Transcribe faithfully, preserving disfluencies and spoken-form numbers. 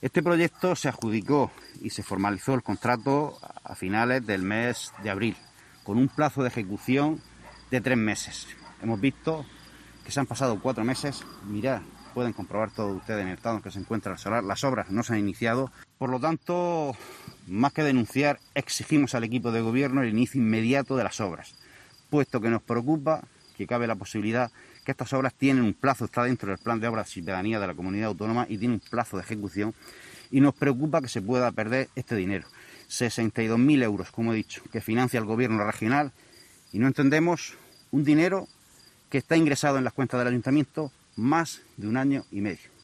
Este proyecto se adjudicó y se formalizó el contrato a finales del mes de abril, con un plazo de ejecución de tres meses. Hemos visto que se han pasado cuatro meses. Mirad, pueden comprobar todos ustedes en el estado en que se encuentra el solar. Las obras no se han iniciado. Por lo tanto, más que denunciar, exigimos al equipo de gobierno el inicio inmediato de las obras, puesto que nos preocupa que cabe la posibilidad que estas obras tienen un plazo, está dentro del plan de obras de ciudadanía de la comunidad autónoma y tiene un plazo de ejecución, y nos preocupa que se pueda perder este dinero, sesenta y dos mil euros, como he dicho, que financia el gobierno regional, y no entendemos un dinero que está ingresado en las cuentas del ayuntamiento más de un año y medio.